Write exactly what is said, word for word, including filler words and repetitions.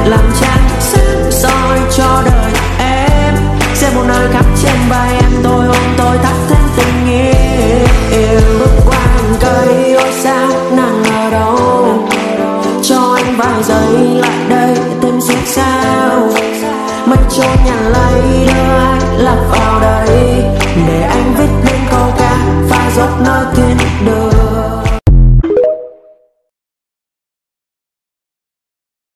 làm trăng sáng soi cho đời em. Sẽ một nơi khắc trên vai em, tôi ôm tôi thắt thêm tình yêu. Bước qua hàng cây ôi sao nàng ở đâu, cho anh vài giây lại đây thêm xuyên sao. Mây trôi nhàn lấy đưa ai lạc vào đây, để anh viết